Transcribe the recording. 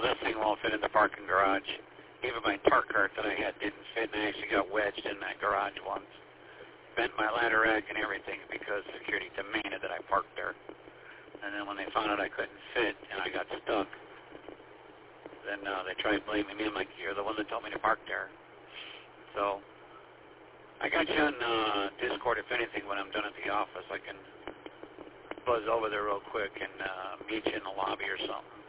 this thing won't fit in the parking garage. Even my park cart that I had didn't fit, and I actually got wedged in that garage once. Bent my ladder rack and everything because security demanded that I park there. And then when they found out I couldn't fit and I got stuck, then they tried blaming me. I'm like, you're the one that told me to park there. So I got you on Discord. If anything, when I'm done at the office, I can buzz over there real quick and meet you in the lobby or something.